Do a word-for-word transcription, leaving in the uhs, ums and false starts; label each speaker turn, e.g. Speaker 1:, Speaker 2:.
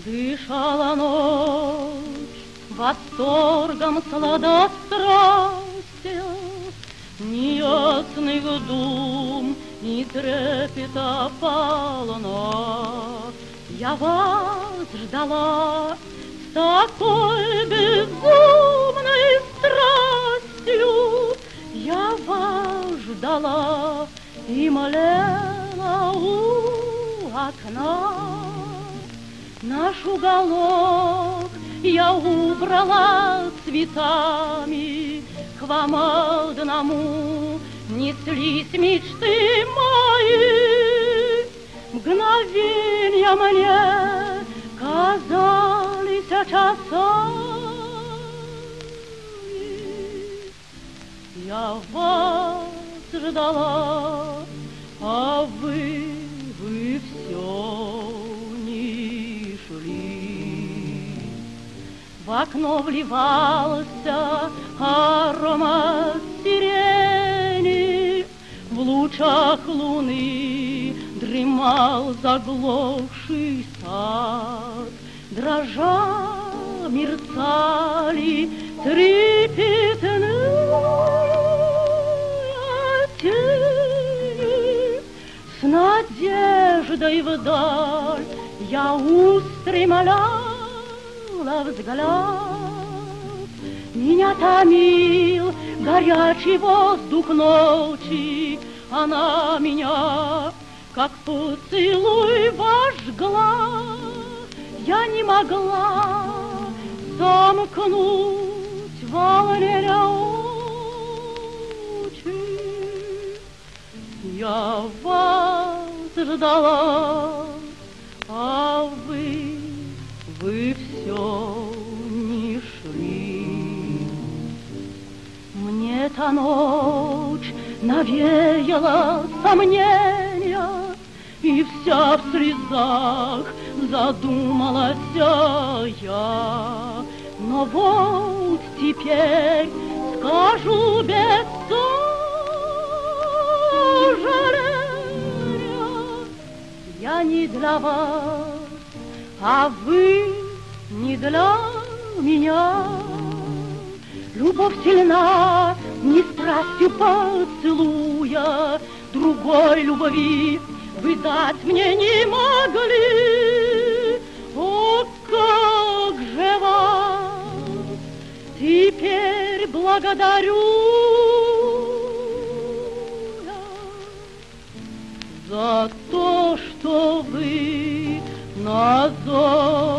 Speaker 1: Дышала ночь восторгом сладострастия, ни ясных дум, ни трепета полна. Я вас ждала с такой безумной страстью, я вас ждала и молила у окна. Наш уголок я убрала цветами, к вам одному неслись мечты мои. Мгновенья мне казались часами. Я вас ждала, а вы, вы все не шли. В окно вливался аромат сирени, в лучах луны дремал заглохший сад. Дрожа мерцали трепетные тени. С надеждой вдаль я устремляла взгляд. Меня томил горячий воздух ночи, она меня, как поцелуй, вожгла. Я не могла замкнуть волнения очи. Я вас ждала, а вы, вы все не шли. Мне та ночь навеяла сомнения, и вся в слезах задумалась я. Но вот теперь скажу без сожаления: я не для вас, а вы не для меня. Любовь сильна, не страстью поцелуя, другой любви вы дать мне не могли. О, как же вас теперь благодарю я за то, что вы на зов